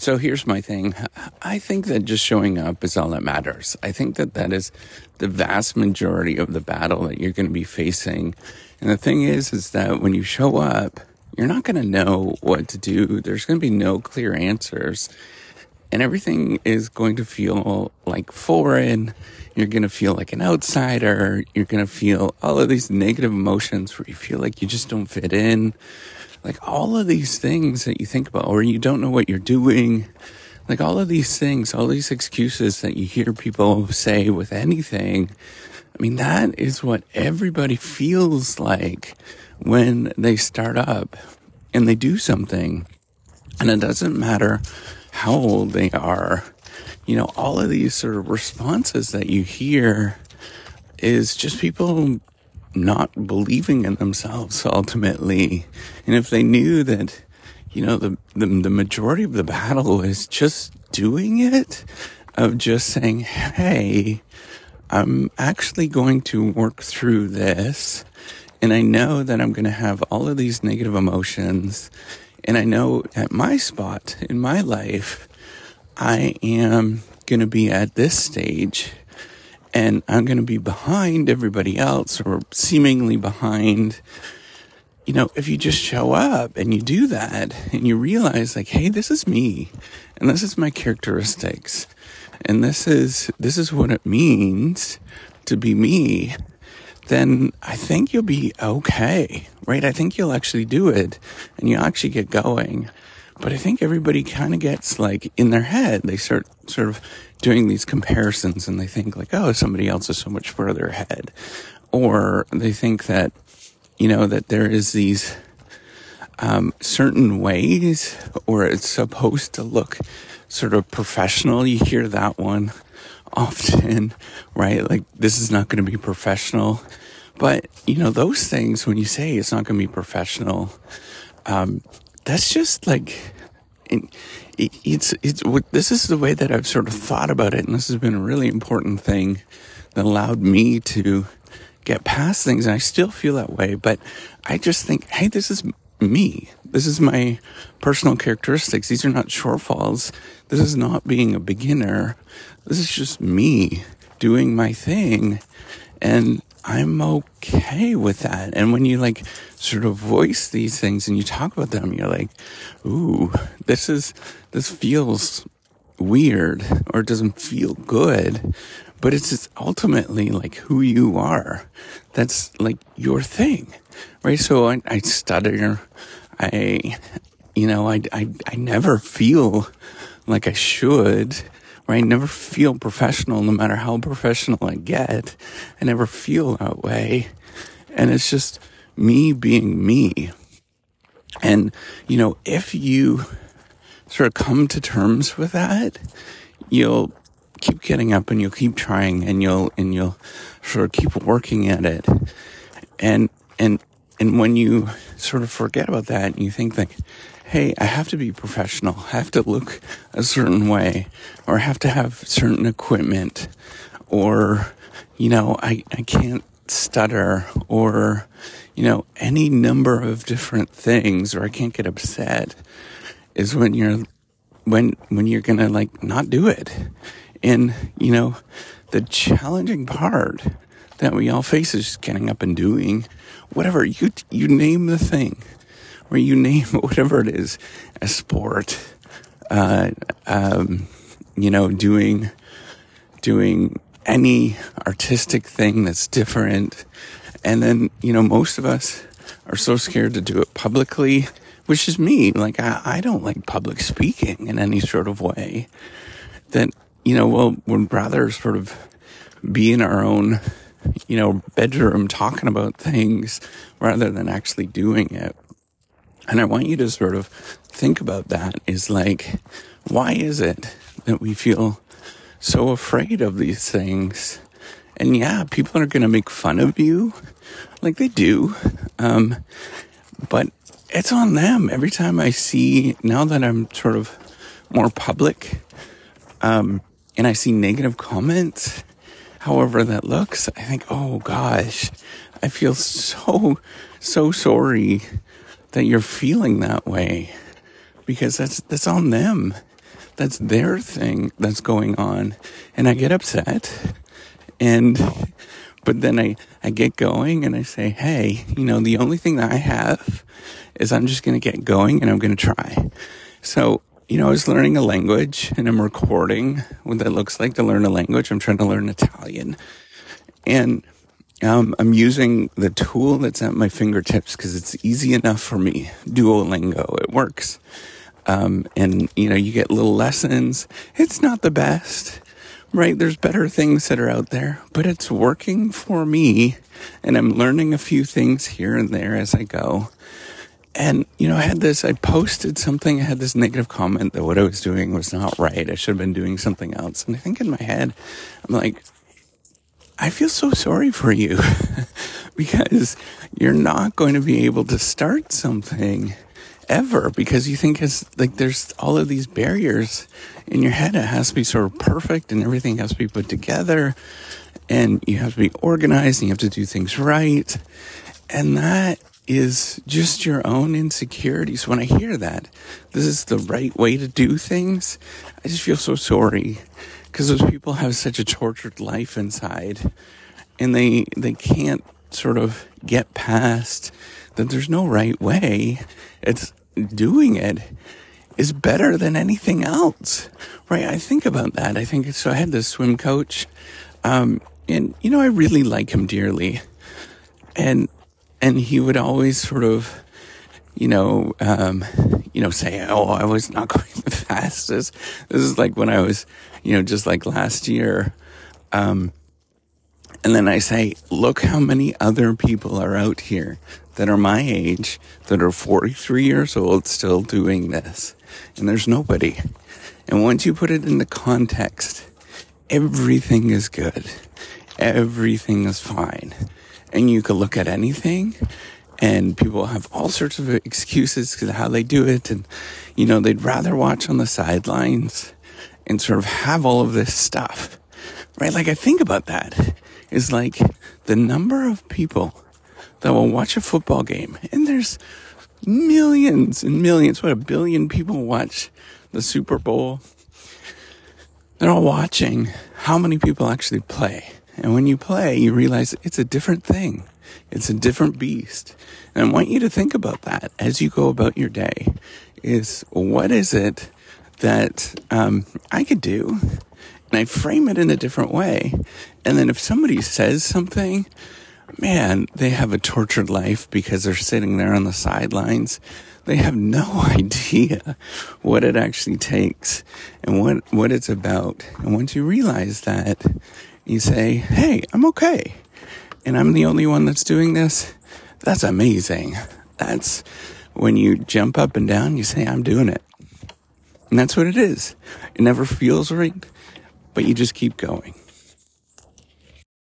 So here's my thing. I think that just showing up is all that matters. I think that that is the vast majority of the battle that you're going to be facing. And the thing is that when you show up, you're not going to know what to do. There's going to be no clear answers. And everything is going to feel like foreign. You're going to feel like an outsider. You're going to feel all of these negative emotions where you feel like you just don't fit in. Like all of these things that you think about, or you don't know what you're doing. Like all of these things, all these excuses that you hear people say with anything. I mean, that is what everybody feels like when they start up and they do something. And it doesn't matter how old they are. You know, all of these sort of responses that you hear is just people not believing in themselves ultimately. And if they knew that, you know, the majority of the battle is just doing it, of just saying, hey, I'm actually going to work through this. And I know that I'm going to have all of these negative emotions. And I know at my spot in my life, I am going to be at this stage. And I'm going to be behind everybody else, or seemingly behind. You know, if you just show up and you do that and you realize like, hey, this is me and this is my characteristics and this is what it means to be me, then I think you'll be okay, right? I think you'll actually do it and you'll actually get going. But I think everybody kind of gets like in their head, they start sort of doing these comparisons and they think like, oh, somebody else is so much further ahead. Or they think that, you know, that there is these certain ways, or it's supposed to look sort of professional. You hear that one often, right? Like, this is not going to be professional. But, you know, those things, when you say it's not going to be professional, that's just like, this is the way that I've sort of thought about it. And this has been a really important thing that allowed me to get past things. And I still feel that way, but I just think, hey, this is me. This is my personal characteristics. These are not shortfalls. This is not being a beginner. This is just me doing my thing. And I'm okay with that. And when you like sort of voice these things and you talk about them, you're like, ooh, this feels weird, or it doesn't feel good, but it's just ultimately like who you are. That's like your thing, right? So I stutter. I never feel like I should. Right? I never feel professional, no matter how professional I get. I never feel that way. And it's just me being me. And, you know, if you sort of come to terms with that, you'll keep getting up and you'll keep trying and you'll sort of keep working at it. And when you sort of forget about that and you think like, hey, I have to be professional. I have to look a certain way, or I have to have certain equipment, or, you know, I can't stutter, or, you know, any number of different things, or I can't get upset, is when you're gonna like not do it. And, you know, the challenging part that we all face is just getting up and doing whatever you name the thing. Or you name whatever it is, a sport, you know, doing any artistic thing that's different. And then, you know, most of us are so scared to do it publicly, which is me. Like, I don't like public speaking in any sort of way, that, you know, well, we'd rather sort of be in our own, you know, bedroom talking about things rather than actually doing it. And I want you to sort of think about that, is like, why is it that we feel so afraid of these things? And yeah, people are going to make fun of you, like they do. But it's on them. Every time I see, now that I'm sort of more public, and I see negative comments, however that looks, I think, oh gosh, I feel so sorry that you're feeling that way, because that's on them. That's their thing that's going on. And I get upset. But then I get going and I say, hey, the only thing that I have is I'm just going to get going and I'm going to try. So, I was learning a language and I'm recording what that looks like to learn a language. I'm trying to learn Italian. And I'm using the tool that's at my fingertips because it's easy enough for me. Duolingo, it works. And you get little lessons. It's not the best, right? There's better things that are out there, but it's working for me. And I'm learning a few things here and there as I go. And, I posted something, I had this negative comment that what I was doing was not right. I should have been doing something else. And I think in my head, I'm like, I feel so sorry for you because you're not going to be able to start something ever because you think there's all of these barriers in your head. It has to be sort of perfect and everything has to be put together and you have to be organized and you have to do things right. And that is just your own insecurities. When I hear that, this is the right way to do things, I just feel so sorry. Because those people have such a tortured life inside and they can't sort of get past that there's no right way. It's doing it is better than anything else, right? I think about that. I had this swim coach, and I really like him dearly. And he would always sort of, say, oh, I was not going the fastest. This is like when I was, just like last year. And then I say, look how many other people are out here that are my age, that are 43 years old, still doing this. And there's nobody. And once you put it into context, everything is good. Everything is fine. And you could look at anything and people have all sorts of excuses because of how they do it. And, they'd rather watch on the sidelines and sort of have all of this stuff, right? Like I think about that is like the number of people that will watch a football game and there's millions and millions, 1 billion people watch the Super Bowl. They're all watching how many people actually play. And when you play, you realize it's a different thing. It's a different beast. And I want you to think about that as you go about your day is what is it that I could do? And I frame it in a different way. And then if somebody says something, man, they have a tortured life because they're sitting there on the sidelines. They have no idea what it actually takes and what it's about. And once you realize that, you say, hey, I'm okay. And I'm the only one that's doing this. That's amazing. That's when you jump up and down, you say, I'm doing it. And that's what it is. It never feels right, but you just keep going.